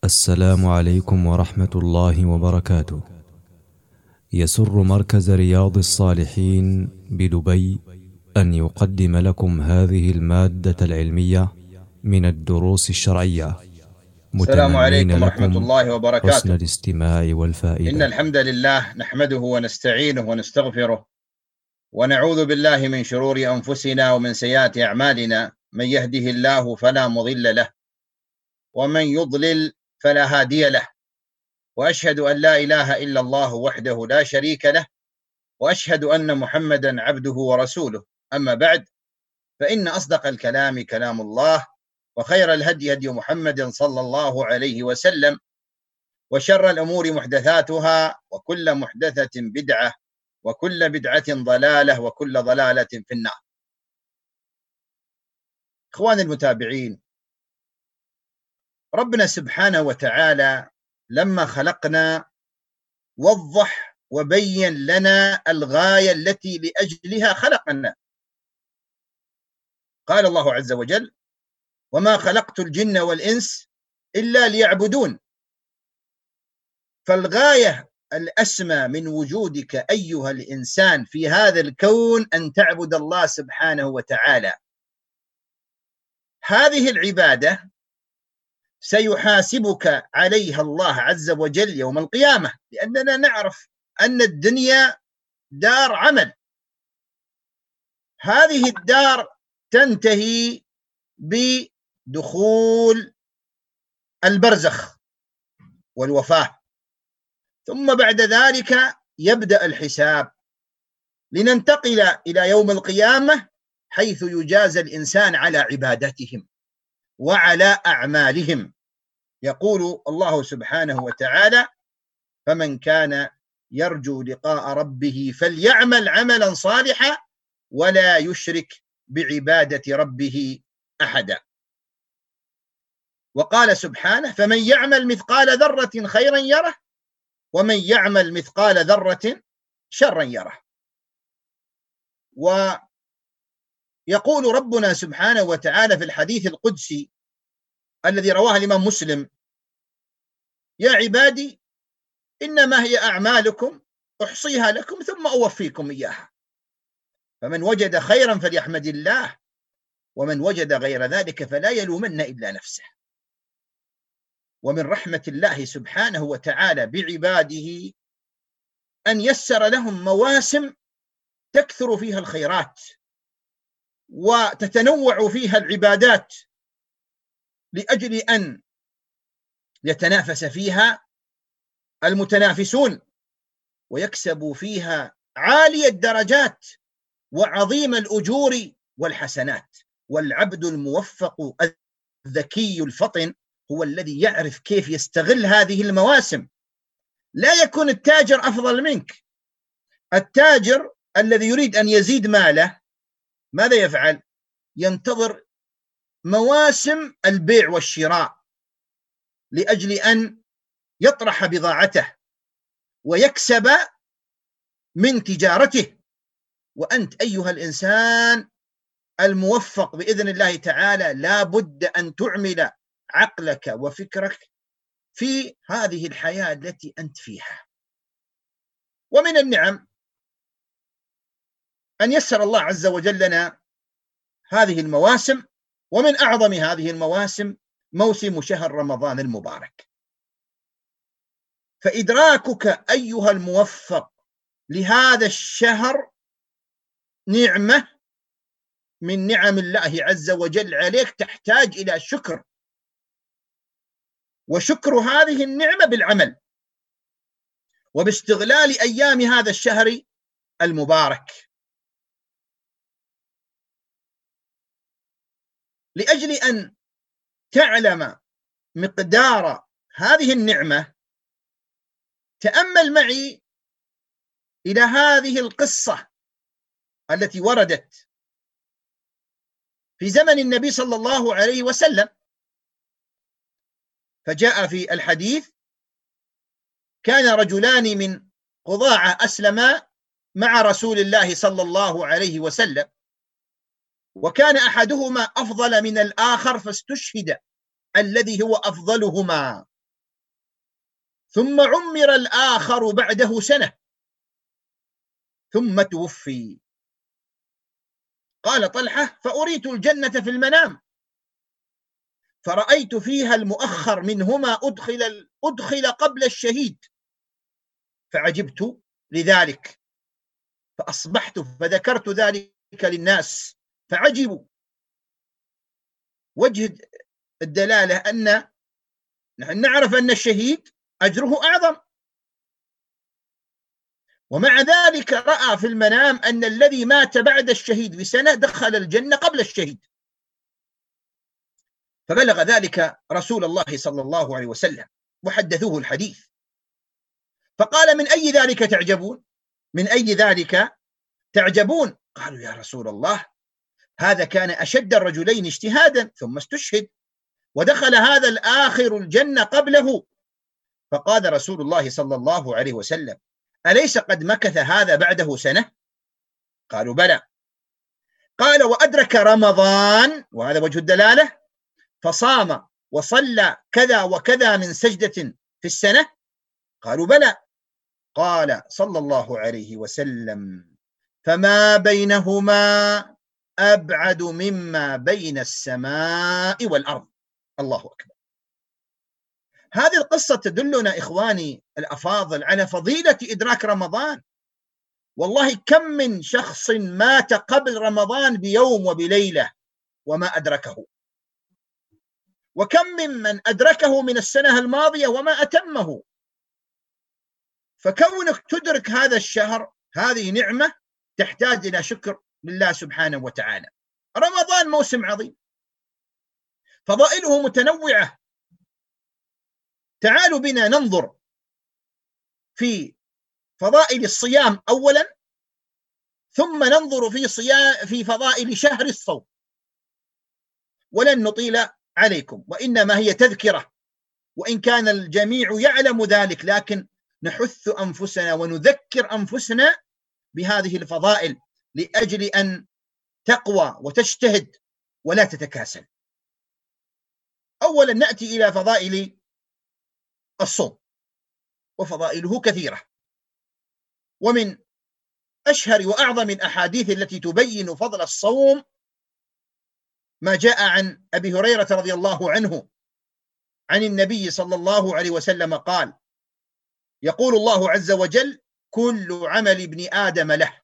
السلام عليكم ورحمة الله وبركاته. يسر مركز رياض الصالحين بدبي أن يقدم لكم هذه المادة العلمية من الدروس الشرعية، السلام عليكم ورحمة لكم الله وبركاته. حسن الاستماع والفائدة. إن الحمد لله نحمده ونستعينه ونستغفره ونعوذ بالله من شرور أنفسنا ومن سيئات أعمالنا، من يهده الله فلا مضل له ومن يضلل فلا هادي له، وأشهد أن لا إله إلا الله وحده لا شريك له، وأشهد أن محمدا عبده ورسوله. أما بعد، فإن أصدق الكلام كلام الله، وخير الهدي هدي محمد صلى الله عليه وسلم، وشر الأمور محدثاتها، وكل محدثة بدعة، وكل بدعة ضلالة، وكل ضلالة في النار. إخواني المتابعين، ربنا سبحانه وتعالى لما خلقنا وضح وبين لنا الغاية التي لأجلها خلقنا. قال الله عز وجل: وما خلقت الجن والإنس إلا ليعبدون. فالغاية الأسمى من وجودك أيها الإنسان في هذا الكون أن تعبد الله سبحانه وتعالى. هذه العبادة سيحاسبك عليها الله عز وجل يوم القيامة، لأننا نعرف أن الدنيا دار عمل. هذه الدار تنتهي بدخول البرزخ والوفاة، ثم بعد ذلك يبدأ الحساب لننتقل إلى يوم القيامة، حيث يجازى الإنسان على عبادتهم وعلى أعمالهم. يقول الله سبحانه وتعالى: فمن كان يرجو لقاء ربه فليعمل عملا صالحا ولا يشرك بعبادة ربه أحدا. وقال سبحانه: فمن يعمل مثقال ذرة خيرا يره ومن يعمل مثقال ذرة شرا يره. ويقول ربنا سبحانه وتعالى في الحديث القدسي الذي رواه الإمام مسلم: يا عبادي إنما هي أعمالكم أحصيها لكم ثم أوفيكم إياها، فمن وجد خيرا فليحمد الله ومن وجد غير ذلك فلا يلومن إلا نفسه. ومن رحمة الله سبحانه وتعالى بعباده أن يسر لهم مواسم تكثر فيها الخيرات وتتنوع فيها العبادات، لأجل أن يتنافس فيها المتنافسون ويكسبوا فيها عالي الدرجات وعظيم الأجور والحسنات. والعبد الموفق الذكي الفطن هو الذي يعرف كيف يستغل هذه المواسم. لا يكون التاجر أفضل منك. التاجر الذي يريد أن يزيد ماله ماذا يفعل؟ ينتظر مواسم البيع والشراء لأجل أن يطرح بضاعته ويكسب من تجارته. وأنت أيها الإنسان الموفق بإذن الله تعالى لا بد أن تعمل عقلك وفكرك في هذه الحياة التي أنت فيها. ومن النعم أن يسر الله عز وجل لنا هذه المواسم، ومن أعظم هذه المواسم موسم شهر رمضان المبارك. فإدراكك أيها الموفق لهذا الشهر نعمة من نعم الله عز وجل عليك، تحتاج إلى شكر، وشكر هذه النعمة بالعمل وباستغلال أيام هذا الشهر المبارك، لأجل أن تعلم مقدار هذه النعمة. تأمل معي إلى هذه القصة التي وردت في زمن النبي صلى الله عليه وسلم. فجاء في الحديث: كان رجلان من قضاعة أسلما مع رسول الله صلى الله عليه وسلم، وكان أحدهما أفضل من الآخر فاستشهد الذي هو أفضلهما، ثم عمر الآخر بعده سنة ثم توفي. قال طلحة: فأريت الجنة في المنام فرأيت فيها المؤخر منهما أدخل قبل الشهيد، فعجبت لذلك فأصبحت فذكرت ذلك للناس فعجبوا. وجه الدلالة أن نحن نعرف أن الشهيد أجره أعظم، ومع ذلك رأى في المنام أن الذي مات بعد الشهيد بسنة دخل الجنة قبل الشهيد، فبلغ ذلك رسول الله صلى الله عليه وسلم وحدثوه الحديث، فقال: من أي ذلك تعجبون؟ من أي ذلك تعجبون؟ قالوا: يا رسول الله، هذا كان أشد الرجلين اجتهادا ثم استشهد، ودخل هذا الآخر الجنة قبله. فقال رسول الله صلى الله عليه وسلم: أليس قد مكث هذا بعده سنة؟ قالوا: بلى. قال: وأدرك رمضان، وهذا وجه الدلالة، فصام وصلى كذا وكذا من سجدة في السنة؟ قالوا: بلى. قال صلى الله عليه وسلم: فما بينهما أبعد مما بين السماء والأرض. الله أكبر. هذه القصة تدلنا إخواني الأفاضل على فضيلة إدراك رمضان. والله كم من شخص مات قبل رمضان بيوم وبليلة وما أدركه، وكم ممن أدركه من السنة الماضية وما أتمه. فكونك تدرك هذا الشهر هذه نعمة تحتاج إلى شكر لله سبحانه وتعالى. رمضان موسم عظيم، فضائله متنوعة. تعالوا بنا ننظر في فضائل الصيام أولا، ثم ننظر في فضائل شهر الصوم. ولن نطيل عليكم، وإنما هي تذكرة، وإن كان الجميع يعلم ذلك، لكن نحث أنفسنا ونذكر أنفسنا بهذه الفضائل لأجل أن تقوى وتجتهد ولا تتكاسل. أولا نأتي إلى فضائل الصوم، وفضائله كثيرة، ومن أشهر وأعظم الأحاديث التي تبين فضل الصوم ما جاء عن أبي هريرة رضي الله عنه عن النبي صلى الله عليه وسلم قال: يقول الله عز وجل: كل عمل ابن آدم له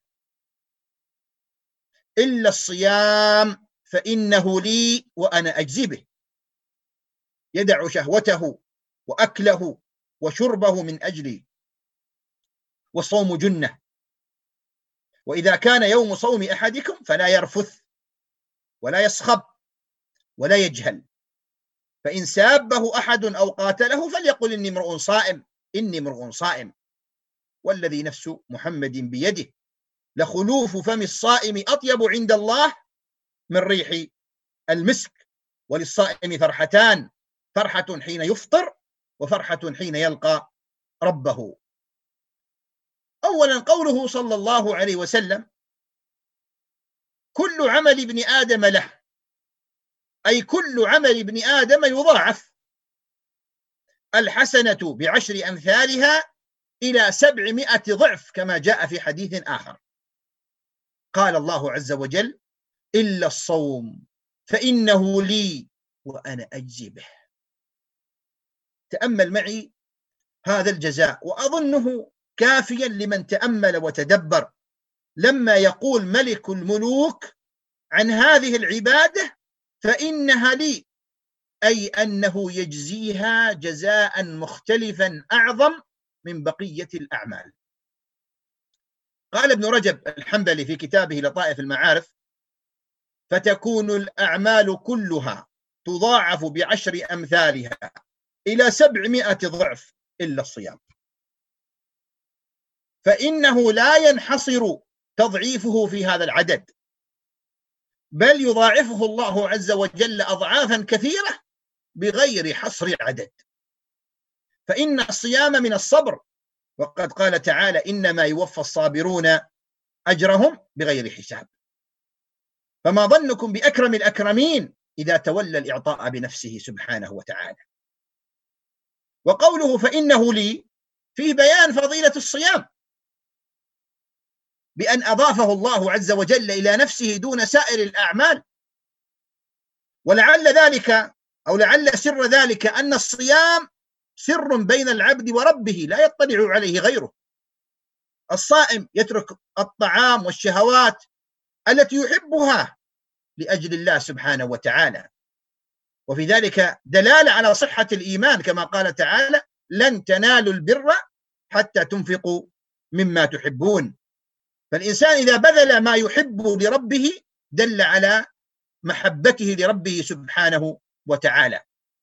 إلا الصيام فإنه لي وأنا أجزي به. يدع شهوته وأكله وشربه من أجلي، والصوم جنة. وإذا كان يوم صوم أحدكم فلا يرفث ولا يصخب ولا يجهل، فإن سابه أحد أو قاتله فليقل إني امرؤ صائم، إني امرؤ صائم، والذي نفس محمد بيده لخلوف فم الصائم أطيب عند الله من ريح المسك. وللصائم فرحتان: فرحة حين يفطر، وفرحة حين يلقى ربه. أولا قوله صلى الله عليه وسلم: كل عمل ابن آدم له، أي كل عمل ابن آدم يضاعف، الحسنة بعشر أمثالها إلى 700 ضعف، كما جاء في حديث آخر. قال الله عز وجل: إلا الصوم فإنه لي وأنا أجزي به. تأمل معي هذا الجزاء، وأظنه كافيا لمن تأمل وتدبر لما يقول ملك الملوك عن هذه العبادة: فإنها لي، أي أنه يجزيها جزاء مختلفا أعظم من بقية الأعمال. قال ابن رجب الحنبلي في كتابه لطائف المعارف: فتكون الأعمال كلها تضاعف بعشر أمثالها إلى 700 ضعف إلا الصيام، فإنه لا ينحصر تضعيفه في هذا العدد، بل يضاعفه الله عز وجل أضعافا كثيرة بغير حصر عدد. فإن الصيام من الصبر، وقد قال تعالى: إنما يوفى الصابرون أجرهم بغير حساب. فما ظنكم بأكرم الأكرمين إذا تولى الإعطاء بنفسه سبحانه وتعالى. وقوله فإنه لي فيه بيان فضيلة الصيام، بأن أضافه الله عز وجل إلى نفسه دون سائر الأعمال. ولعل ذلك أو لعل سر ذلك أن الصيام سر بين العبد وربه لا يطلع عليه غيره. الصائم يترك الطعام والشهوات التي يحبها لأجل الله سبحانه وتعالى، وفي ذلك دلالة على صحة الإيمان، كما قال تعالى: لن تنالوا البر حتى تنفقوا مما تحبون. فالإنسان إذا بذل ما يحب لربه دل على محبته لربه سبحانه وتعالى.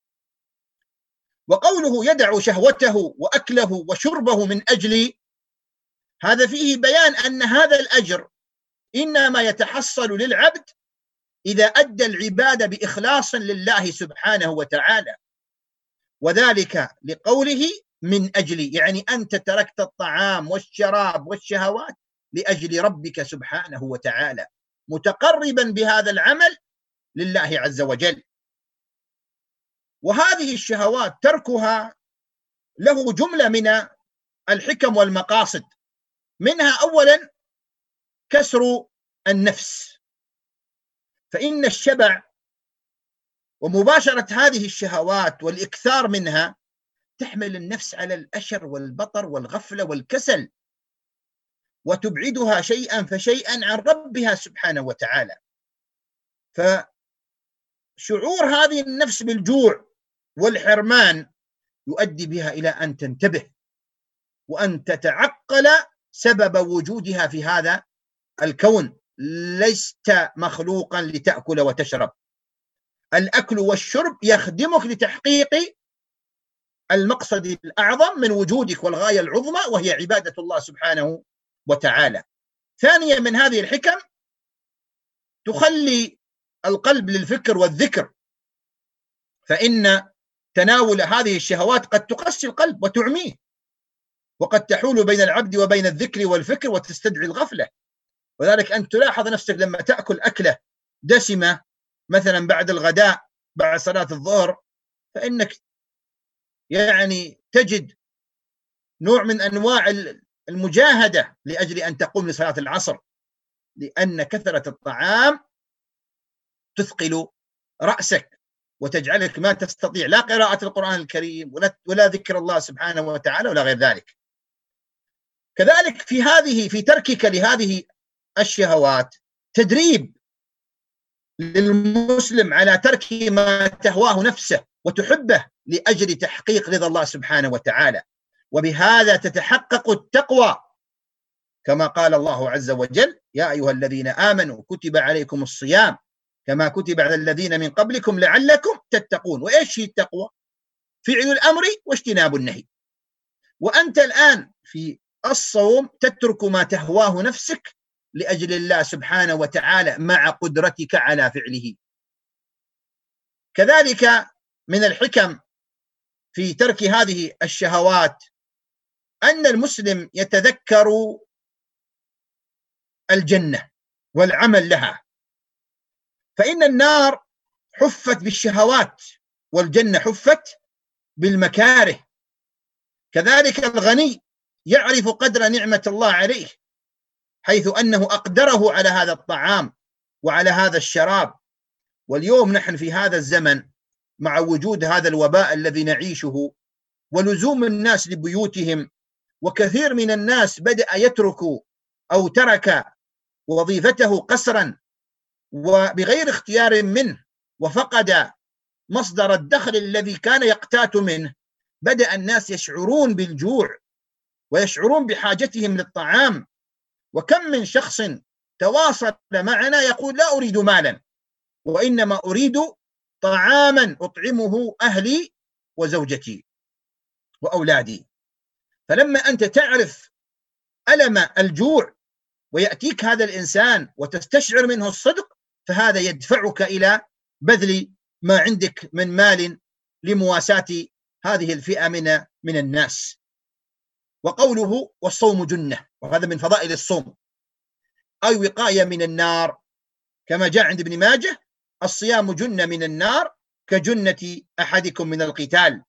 وقوله يدع شهوته وأكله وشربه من أجلي، هذا فيه بيان أن هذا الأجر إنما يتحصل للعبد إذا أدى العبادة بإخلاص لله سبحانه وتعالى، وذلك لقوله من أجلي، يعني أنت تركت الطعام والشراب والشهوات لأجل ربك سبحانه وتعالى، متقربا بهذا العمل لله عز وجل. وهذه الشهوات تركها له جملة من الحكم والمقاصد، منها أولا كسر النفس، فإن الشبع ومباشرة هذه الشهوات والإكثار منها تحمل النفس على الأشر والبطر والغفلة والكسل، وتبعدها شيئا فشيئا عن ربها سبحانه وتعالى. فشعور هذه النفس بالجوع والحرمان يؤدي بها إلى أن تنتبه وأن تتعقل سبب وجودها في هذا الكون. لست مخلوقا لتأكل وتشرب، الأكل والشرب يخدمك لتحقيق المقصد الأعظم من وجودك والغاية العظمى، وهي عبادة الله سبحانه وتعالى. ثانيا من هذه الحكم تخلي القلب للفكر والذكر، فإن تناول هذه الشهوات قد تقسي القلب وتعميه، وقد تحول بين العبد وبين الذكر والفكر وتستدعي الغفلة. وذلك أن تلاحظ نفسك لما تأكل أكلة دسمة مثلا بعد الغداء بعد صلاة الظهر، فإنك يعني تجد نوع من أنواع المجاهدة لأجل أن تقوم لصلاة العصر، لأن كثرة الطعام تثقل رأسك وتجعلك ما تستطيع لا قراءة القرآن الكريم ولا ذكر الله سبحانه وتعالى ولا غير ذلك. كذلك في تركك لهذه الشهوات تدريب للمسلم على ترك ما تهواه نفسه وتحبه لأجل تحقيق رضا الله سبحانه وتعالى، وبهذا تتحقق التقوى، كما قال الله عز وجل: يا أيها الذين آمنوا كتب عليكم الصيام كما كتب على الذين من قبلكم لعلكم تتقون. وإيش هي التقوى؟ فعل الأمر واجتناب النهي. وأنت الآن في الصوم تترك ما تهواه نفسك لأجل الله سبحانه وتعالى مع قدرتك على فعله. كذلك من الحكم في ترك هذه الشهوات أن المسلم يتذكر الجنة والعمل لها، فإن النار حفت بالشهوات والجنة حفت بالمكاره. كذلك الغني يعرف قدر نعمة الله عليه، حيث أنه أقدره على هذا الطعام وعلى هذا الشراب. واليوم نحن في هذا الزمن مع وجود هذا الوباء الذي نعيشه ولزوم الناس لبيوتهم، وكثير من الناس بدأ يترك أو ترك وظيفته قسرا وبغير اختيار منه، وفقد مصدر الدخل الذي كان يقتات منه. بدأ الناس يشعرون بالجوع ويشعرون بحاجتهم للطعام. وكم من شخص تواصل معنا يقول: لا أريد مالا، وإنما أريد طعاما أطعمه أهلي وزوجتي وأولادي. فلما أنت تعرف ألم الجوع ويأتيك هذا الإنسان وتستشعر منه الصدق، فهذا يدفعك إلى بذل ما عندك من مال لمواساة هذه الفئة من الناس. وقوله والصوم جنة، وهذا من فضائل الصوم، أي وقاية من النار، كما جاء عند ابن ماجه: الصيام جنة من النار كجنة أحدكم من القتال.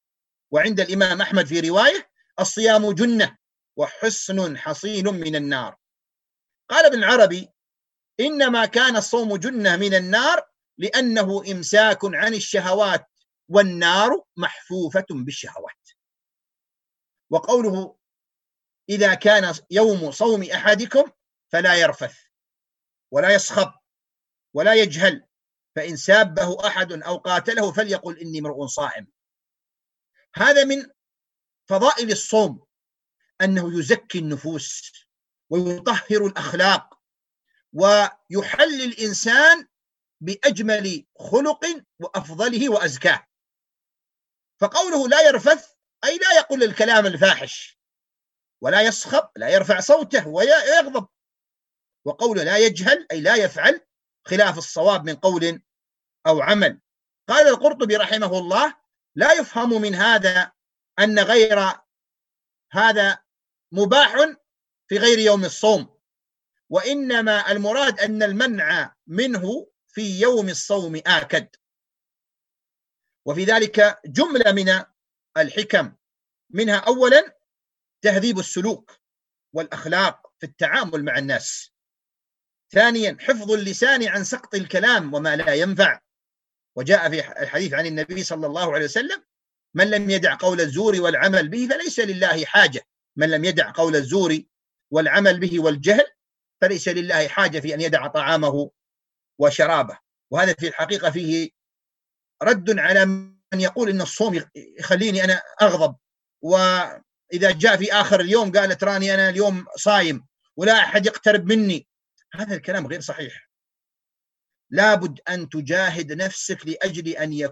وعند الإمام أحمد في رواية: الصيام جنة وحصن حصين من النار. قال ابن العربي: إنما كان الصوم جنة من النار لأنه إمساك عن الشهوات، والنار محفوفة بالشهوات. وقوله: إذا كان يوم صوم أحدكم فلا يرفث ولا يصخب ولا يجهل، فإن سابه أحد أو قاتله فليقل إني امرؤ صائم. هذا من فضائل الصوم، أنه يزكي النفوس ويطهر الأخلاق ويحل الإنسان بأجمل خلق وأفضله وأزكاه. فقوله لا يرفث أي لا يقول الكلام الفاحش، ولا يصخب، لا يرفع صوته ويغضب. وقوله لا يجهل أي لا يفعل خلاف الصواب من قول أو عمل. قال القرطبي رحمه الله: لا يفهم من هذا أن غير هذا مباح في غير يوم الصوم، وإنما المراد أن المنع منه في يوم الصوم آكد. وفي ذلك جملة من الحكم، منها أولا تهذيب السلوك والأخلاق في التعامل مع الناس. ثانيا حفظ اللسان عن سقط الكلام وما لا ينفع. وجاء في الحديث عن النبي صلى الله عليه وسلم: من لم يدع قول الزور والعمل به فليس لله حاجة. من لم يدع قول الزور والعمل به والجهل فليس لله حاجة في أن يدع طعامه وشرابه. وهذا في الحقيقة فيه رد على من يقول إن الصوم يخليني أنا أغضب، وإذا جاء في آخر اليوم قال تراني أنا اليوم صايم ولا أحد يقترب مني. هذا الكلام غير صحيح. لابد أن تجاهد نفسك لأجل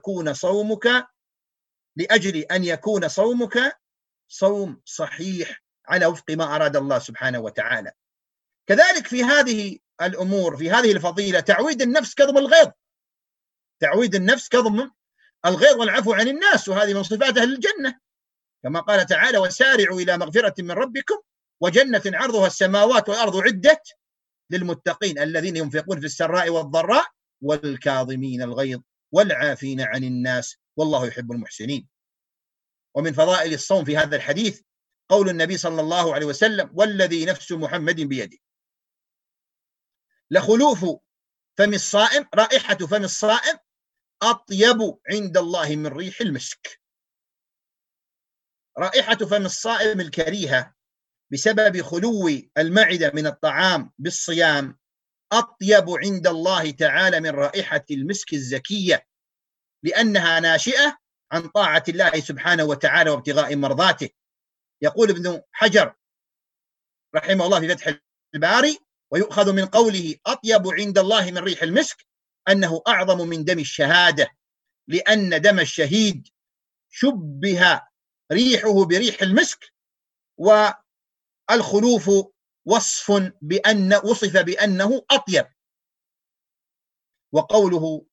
أن يكون صومك صوم صحيح على وفق ما أراد الله سبحانه وتعالى. كذلك في هذه الأمور، في هذه الفضيلة، تعويد النفس كظم الغيظ، تعويد النفس كظم الغيظ والعفو عن الناس، وهذه من صفات أهل الجنة، كما قال تعالى: وسارعوا إلى مغفرة من ربكم وجنة عرضها السماوات والأرض عدت للمتقين الذين ينفقون في السراء والضراء والكاظمين الغيظ والعافين عن الناس والله يحب المحسنين. ومن فضائل الصوم في هذا الحديث قول النبي صلى الله عليه وسلم: والذي نفس محمد بيده لخلوف فم الصائم، رائحة فم الصائم أطيب عند الله من ريح المسك. رائحة فم الصائم الكريهة بسبب خلو المعدة من الطعام بالصيام أطيب عند الله تعالى من رائحة المسك الزكية، لأنها ناشئة عن طاعة الله سبحانه وتعالى وابتغاء مرضاته. يقول ابن حجر رحمه الله في فتح الباري: ويؤخذ من قوله أطيب عند الله من ريح المسك أنه أعظم من دم الشهادة، لأن دم الشهيد شبه ريحه بريح المسك، والخلوف وصف وصف بأنه أطيب. وقوله: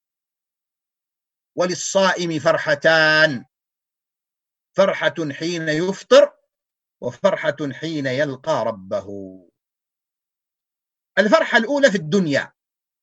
وللصائم فرحتان، فرحة حين يفطر وفرحة حين يلقى ربه. الفرحة الأولى في الدنيا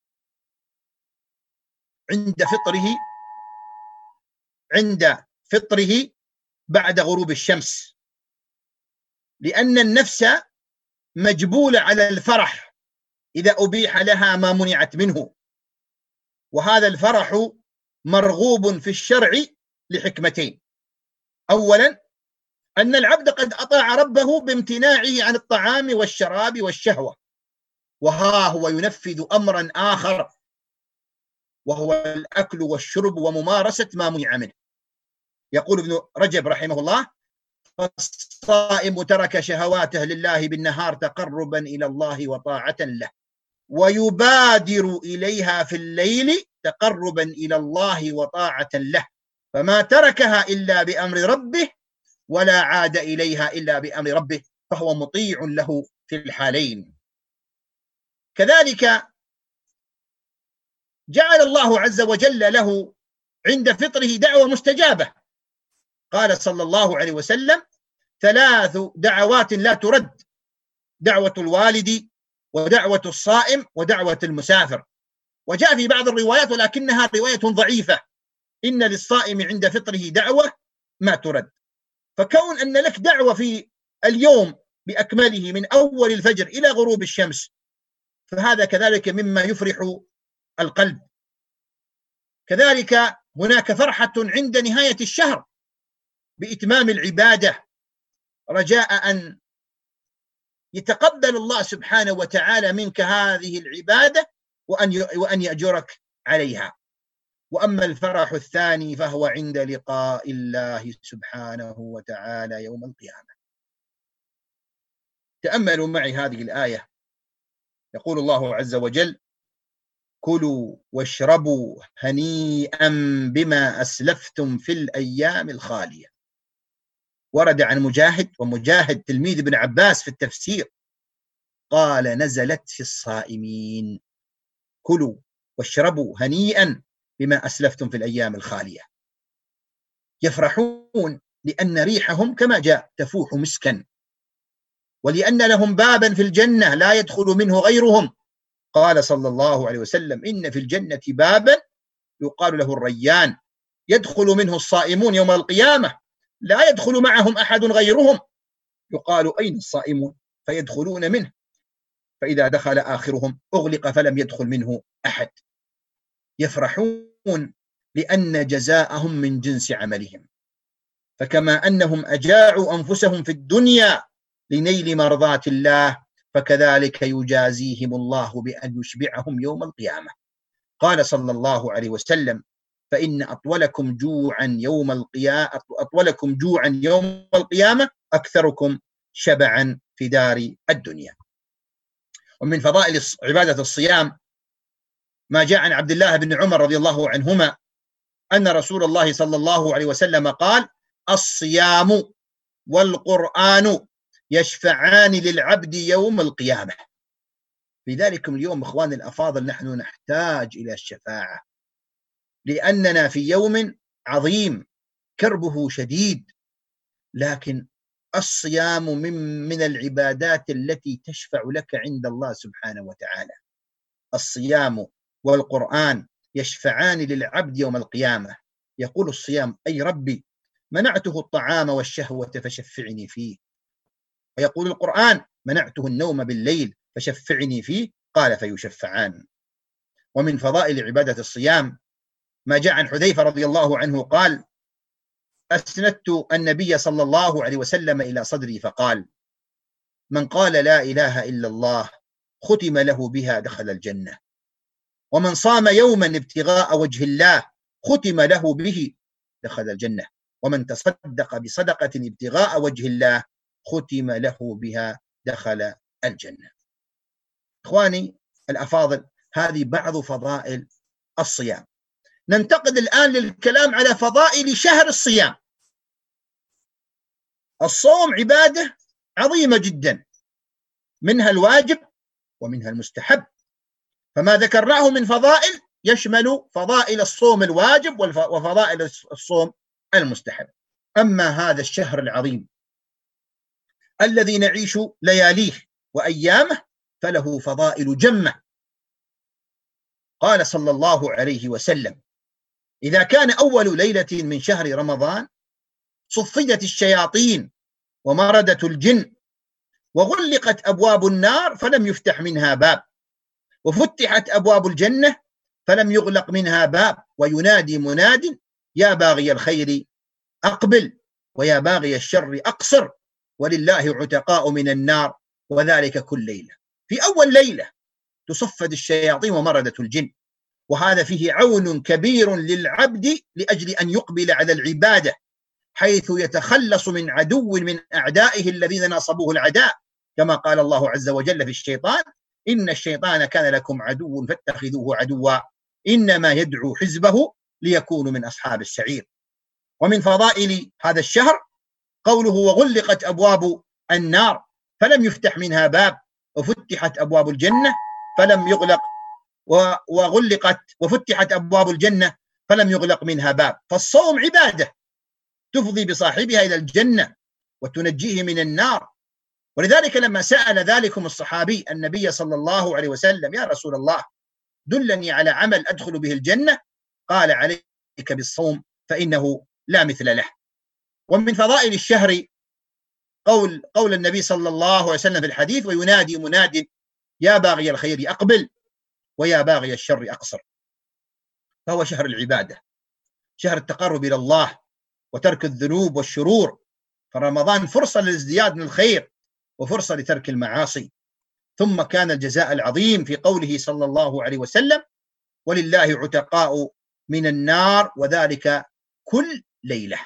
عند فطره بعد غروب الشمس، لأن النفس مجبولة على الفرح إذا أبيح لها ما منعت منه، وهذا الفرح مرغوب في الشرع لحكمتين: أولا أن العبد قد أطاع ربه بامتناعه عن الطعام والشراب والشهوة، وها هو ينفذ أمرا آخر وهو الأكل والشرب وممارسة ما منع منه. يقول ابن رجب رحمه الله: فالصائم ترك شهواته لله بالنهار تقربا إلى الله وطاعة له، ويبادر إليها في الليل تقربا إلى الله وطاعة له، فما تركها إلا بأمر ربه ولا عاد إليها إلا بأمر ربه، فهو مطيع له في الحالين. كذلك جعل الله عز وجل له عند فطره دعوة مستجابة. قال صلى الله عليه وسلم: 3 دعوات لا ترد: دعوة الوالد ودعوة الصائم ودعوة المسافر. وجاء في بعض الروايات ولكنها رواية ضعيفة: إن للصائم عند فطره دعوة ما ترد. فكون أن لك دعوة في اليوم بأكمله من أول الفجر إلى غروب الشمس، فهذا كذلك مما يفرح القلب. كذلك هناك فرحة عند نهاية الشهر بإتمام العبادة، رجاء أن يتقبل الله سبحانه وتعالى منك هذه العبادة وأن يأجرك عليها. وأما الفرح الثاني فهو عند لقاء الله سبحانه وتعالى يوم القيامة. تأملوا معي هذه الآية، يقول الله عز وجل: كلوا واشربوا هنيئا بما أسلفتم في الأيام الخالية. ورد عن مجاهد، ومجاهد تلميذ ابن عباس في التفسير، قال: نزلت في الصائمين، كلوا واشربوا هنيئا بما أسلفتم في الأيام الخالية. يفرحون لأن ريحهم كما جاء تفوح مسكا، ولأن لهم بابا في الجنة لا يدخل منه غيرهم. قال صلى الله عليه وسلم: إن في الجنة بابا يقال له الريان، يدخل منه الصائمون يوم القيامة لا يدخل معهم أحد غيرهم، يقال: أين الصائمون؟ فيدخلون منه، فإذا دخل آخرهم أغلق فلم يدخل منه أحد. يفرحون لأن جزاءهم من جنس عملهم، فكما أنهم أجاعوا أنفسهم في الدنيا لنيل مرضات الله، فكذلك يجازيهم الله بأن يشبعهم يوم القيامة. قال صلى الله عليه وسلم: فإن أطولكم جوعا يوم القيامة أكثركم شبعا في دار الدنيا. ومن فضائل عبادة الصيام ما جاء عن عبد الله بن عمر رضي الله عنهما أن رسول الله صلى الله عليه وسلم قال: الصيام والقرآن يشفعان للعبد يوم القيامة. في ذلك اليوم إخواني الأفاضل نحن نحتاج إلى الشفاعة، لأننا في يوم عظيم كربه شديد، لكن الصيام من العبادات التي تشفع لك عند الله سبحانه وتعالى. الصيام والقرآن يشفعان للعبد يوم القيامة. يقول الصيام: أي ربي منعته الطعام والشهوة فشفعني فيه. ويقول القرآن: منعته النوم بالليل فشفعني فيه. قال: فيشفعان. ومن فضائل عبادة الصيام ما جاء عن حذيفة رضي الله عنه قال: أسندت النبي صلى الله عليه وسلم إلى صدري فقال: من قال لا إله إلا الله ختم له بها دخل الجنة، ومن صام يوما ابتغاء وجه الله ختم له به دخل الجنة، ومن تصدق بصدقة ابتغاء وجه الله ختم له بها دخل الجنة. إخواني الأفاضل، هذه بعض فضائل الصيام. ننتقل الآن للكلام على فضائل شهر الصيام. الصوم عبادة عظيمة جدا، منها الواجب ومنها المستحب، فما ذكرناه من فضائل يشمل فضائل الصوم الواجب وفضائل الصوم المستحب. أما هذا الشهر العظيم الذي نعيش لياليه وأيامه فله فضائل جمة. قال صلى الله عليه وسلم: إذا كان أول ليلة من شهر رمضان صفدت الشياطين ومردت الجن وغلقت أبواب النار فلم يفتح منها باب، وفتحت أبواب الجنة فلم يغلق منها باب، وينادي مناد: يا باغي الخير أقبل ويا باغي الشر أقصر، ولله عتقاء من النار، وذلك كل ليلة. في أول ليلة تصفد الشياطين ومردت الجن، وهذا فيه عون كبير للعبد لأجل أن يقبل على العبادة، حيث يتخلص من عدو من أعدائه الذين ناصبوه العداء، كما قال الله عز وجل في الشيطان: إن الشيطان كان لكم عدو فاتخذوه عدوا إنما يدعو حزبه ليكونوا من أصحاب السعير. ومن فضائل هذا الشهر قوله: وغلقت أبواب النار فلم يفتح منها باب، وفتحت أبواب الجنة فلم يغلق وفتحت أبواب الجنة فلم يغلق منها باب. فالصوم عبادة تفضي بصاحبها إلى الجنة وتنجيه من النار. ولذلك لما سأل ذلكم الصحابي النبي صلى الله عليه وسلم: يا رسول الله دلني على عمل أدخل به الجنة، قال: عليك بالصوم فإنه لا مثل له. ومن فضائل الشهر قول النبي صلى الله عليه وسلم في الحديث: وينادي مناد يا باغي الخير أقبل ويا باغي الشر أقصر. فهو شهر العبادة، شهر التقرب إلى الله وترك الذنوب والشرور. فرمضان فرصة للازدياد من الخير وفرصة لترك المعاصي. ثم كان الجزاء العظيم في قوله صلى الله عليه وسلم: ولله عتقاء من النار وذلك كل ليلة.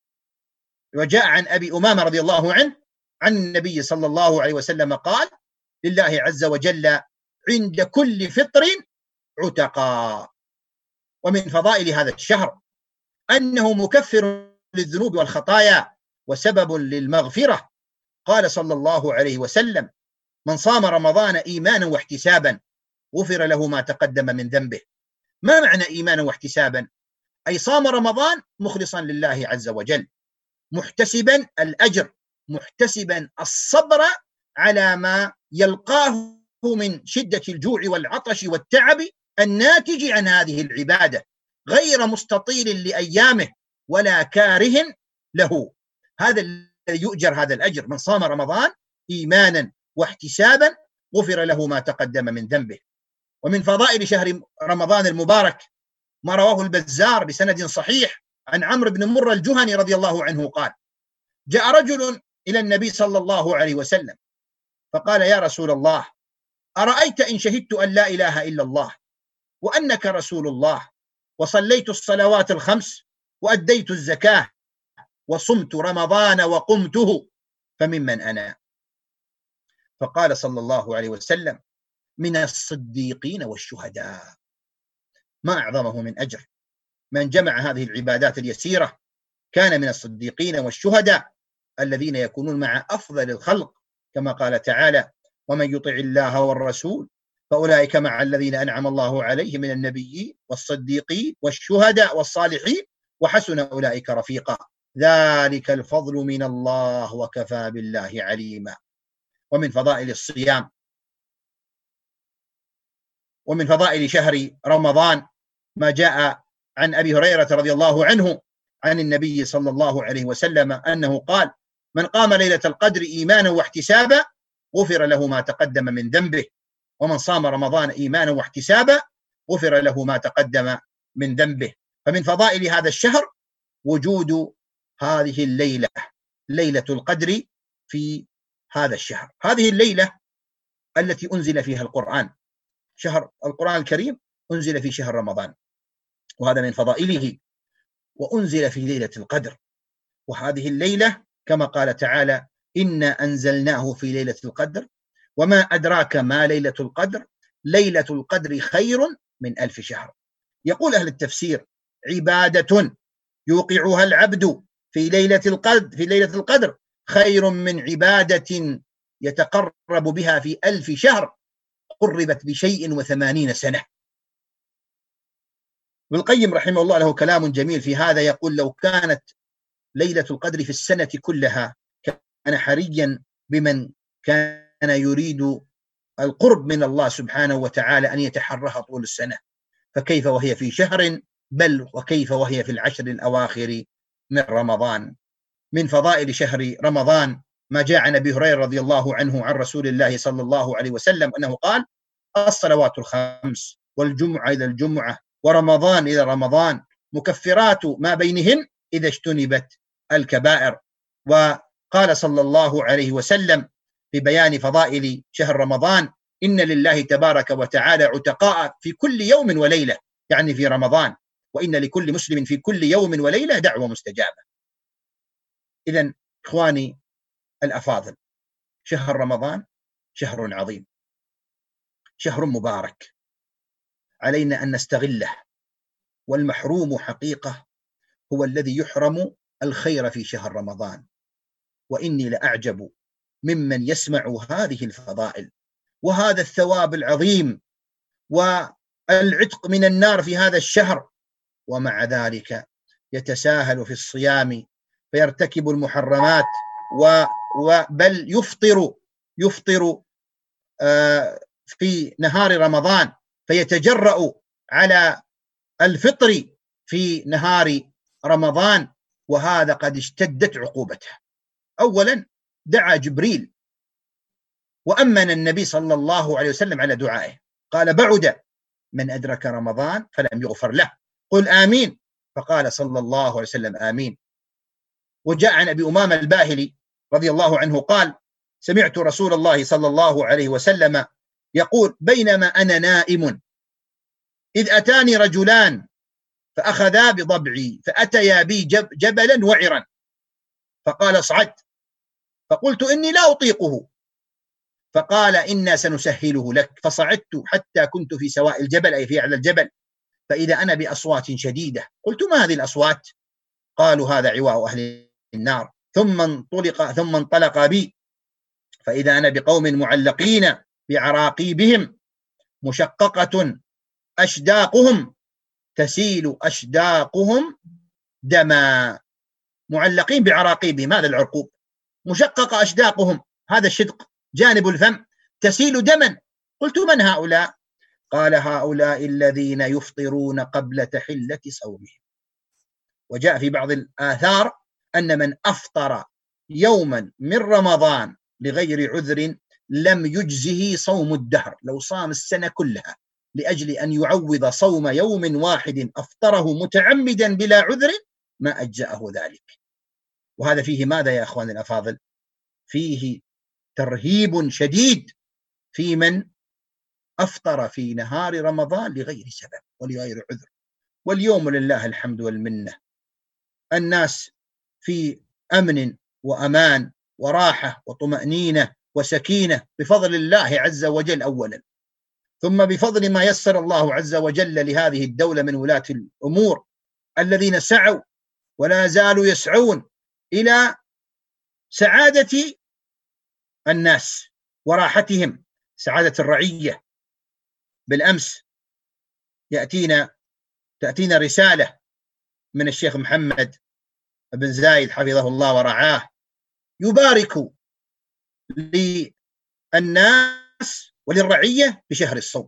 وجاء عن أبي أمامة رضي الله عنه عن النبي صلى الله عليه وسلم قال: لله عز وجل عند كل فطر عتقاء. ومن فضائل هذا الشهر أنه مكفر للذنوب والخطايا وسبب للمغفرة. قال صلى الله عليه وسلم: من صام رمضان إيمانا واحتسابا غفر له ما تقدم من ذنبه. ما معنى إيمانا واحتسابا؟ أي صام رمضان مخلصا لله عز وجل، محتسبا الأجر، محتسبا الصبر على ما يلقاه من شدة الجوع والعطش والتعب الناتج عن هذه العبادة، غير مستطيل لأيامه ولا كاره له. هذا الذي يؤجر هذا الأجر. من صام رمضان إيمانا واحتسابا غفر له ما تقدم من ذنبه. ومن فضائل شهر رمضان المبارك ما رواه البزار بسند صحيح عن عمرو بن مرة الجهني رضي الله عنه قال: جاء رجل إلى النبي صلى الله عليه وسلم فقال: يا رسول الله، أرأيت إن شهدت أن لا إله إلا الله وأنك رسول الله وصليت الصلوات الخمس وأديت الزكاة وصمت رمضان وقمته فممن أنا؟ فقال صلى الله عليه وسلم: من الصديقين والشهداء. ما أعظمه من أجر من جمع هذه العبادات اليسيرة. كان من الصديقين والشهداء الذين يكونون مع أفضل الخلق، كما قال تعالى: ومن يطع الله والرسول فأولئك مع الذين أنعم الله عليهم من النبيين والصديقين والشهداء والصالحين وحسن أولئك رفيقا ذلك الفضل من الله وكفى بالله عليما. ومن فضائل الصيام ومن فضائل شهر رمضان ما جاء عن أبي هريرة رضي الله عنه عن النبي صلى الله عليه وسلم أنه قال: من قام ليلة القدر إيمانا واحتسابا غفر له ما تقدم من ذنبه، ومن صام رمضان إيمانا واحتسابا غفر له ما تقدم من ذنبه. فمن فضائل هذا الشهر وجود هذه الليلة، ليلة القدر في هذا الشهر. هذه الليلة التي أنزل فيها القرآن، شهر القرآن الكريم أنزل في شهر رمضان، وهذا من فضائله. وأنزل في ليلة القدر، وهذه الليلة كما قال تعالى: إنا أنزلناه في ليلة القدر وما أدراك ما ليلة القدر ليلة القدر خير من 1000 شهر. يقول أهل التفسير: عبادة يوقعها العبد في ليلة القدر خير من عبادة يتقرب بها في 1000 شهر قربت بشيء و80 سنة. ابن القيم رحمه الله له كلام جميل في هذا، يقول: لو كانت ليلة القدر في السنة كلها كان حريا بمن كان يريد القرب من الله سبحانه وتعالى أن يتحرها طول السنة، فكيف وهي في شهر، بل وكيف وهي في العشر الأواخر من رمضان. من فضائل شهر رمضان ما جاء عن أبي هريرة رضي الله عنه عن رسول الله صلى الله عليه وسلم أنه قال: الصلوات الخمس والجمعة إلى الجمعة ورمضان إلى رمضان مكفرات ما بينهن إذا اجتنبت الكبائر. وقال صلى الله عليه وسلم في بيان فضائل شهر رمضان: إن لله تبارك وتعالى عتقاء في كل يوم وليلة، يعني في رمضان، وإن لكل مسلم في كل يوم وليلة دعوة مستجابة. إذن إخواني الأفاضل، شهر رمضان شهر عظيم، شهر مبارك، علينا أن نستغله. والمحروم حقيقة هو الذي يحرم الخير في شهر رمضان. وإني لأعجب ممن يسمع هذه الفضائل وهذا الثواب العظيم والعتق من النار في هذا الشهر، ومع ذلك يتساهل في الصيام فيرتكب المحرمات بل يفطر في نهار رمضان، فيتجرأ على الفطر في نهار رمضان وهذا قد اشتدت عقوبته. أولا دعا جبريل وأمن النبي صلى الله عليه وسلم على دعائه، قال: بعد من أدرك رمضان فلم يغفر له، قل آمين، فقال صلى الله عليه وسلم آمين. وجاء عن أبي أمامة الباهلي رضي الله عنه قال: سمعت رسول الله صلى الله عليه وسلم يقول: بينما أنا نائم إذ أتاني رجلان فأخذا بضبعي فأتيا بي جبلا وعرا، فقال: اصعد، فقلت: إني لا أطيقه، فقال: إنا سنسهله لك، فصعدت حتى كنت في سواء الجبل، أي في أعلى الجبل، فإذا أنا بأصوات شديدة، قلت: ما هذه الأصوات؟ قالوا: هذا عواء أهل النار. ثم انطلق بي فإذا أنا بقوم معلقين بعراقيبهم مشققة أشداقهم تسيل أشداقهم دما. معلقين بعراقيبهم، هذا العرقوب، مشققة أشداقهم، هذا الشدق جانب الفم، تسيل دما. قلت: من هؤلاء؟ قال: هؤلاء الذين يفطرون قبل تحلة صومهم. وجاء في بعض الآثار أن من أفطر يوما من رمضان لغير عذر لم يجزه صوم الدهر، لو صام السنة كلها لأجل أن يعوض صوم يوم واحد أفطره متعمدا بلا عذر ما أجزأه ذلك. وهذا فيه ماذا يا أخواني الأفاضل؟ فيه ترهيب شديد في من أفطر في نهار رمضان لغير سبب ولغير عذر. واليوم لله الحمد والمنة، الناس في أمن وأمان وراحة وطمأنينة وسكينة بفضل الله عز وجل أولا، ثم بفضل ما يسر الله عز وجل لهذه الدولة من ولاة الأمور الذين سعوا ولا زالوا يسعون إلى سعادة الناس وراحتهم، سعادة الرعية. بالأمس تأتينا رسالة من الشيخ محمد بن زايد حفظه الله ورعاه، يبارك للناس وللرعية بشهر الصوم،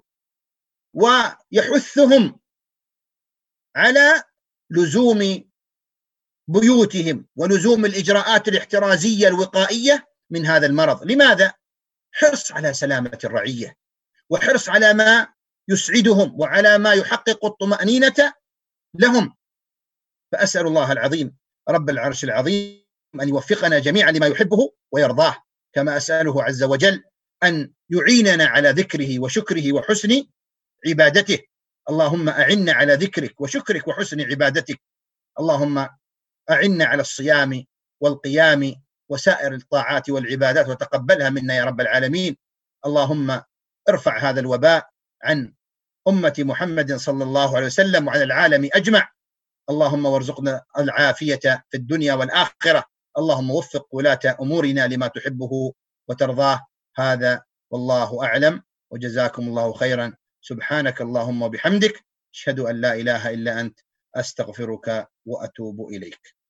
ويحثهم على لزوم بيوتهم ولزوم الإجراءات الاحترازية الوقائية من هذا المرض. لماذا؟ حرص على سلامة الرعية، وحرص على ما يسعدهم وعلى ما يحقق الطمأنينة لهم. فأسأل الله العظيم رب العرش العظيم أن يوفقنا جميعا لما يحبه ويرضاه، كما أسأله عز وجل أن يعيننا على ذكره وشكره وحسن عبادته. اللهم أعنا على ذكرك وشكرك وحسن عبادتك، اللهم أعنا على الصيام والقيام وسائر الطاعات والعبادات وتقبلها منا يا رب العالمين. اللهم ارفع هذا الوباء عن أمة محمد صلى الله عليه وسلم وعن العالم أجمع. اللهم وارزقنا العافية في الدنيا والآخرة. اللهم وفق ولاة أمورنا لما تحبه وترضاه. هذا والله أعلم، وجزاكم الله خيرا. سبحانك اللهم وبحمدك، أشهد أن لا إله إلا أنت، أستغفرك وأتوب إليك.